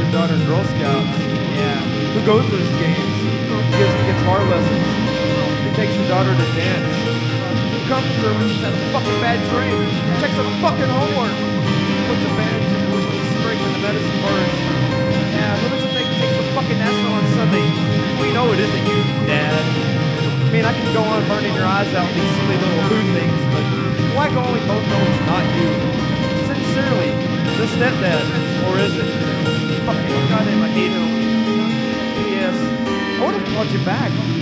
your daughter in Girl Scouts. Yeah. Who goes to his games? Who gives guitar lessons? Who takes your daughter to dance? Who comforts her when she's had a fucking bad dream? Checks her fucking homework? Puts a bandage and puts a straight when the medicine burns? Yeah, who doesn't think takes the fucking national on Sunday? We know it isn't you, Dad. I mean, I can go on burning your eyes out with these silly little who things, but why go we both know it's not you? Sincerely, the stepdad, or is it? Fucking goddamn, I hate him. P.S. I would have called you back.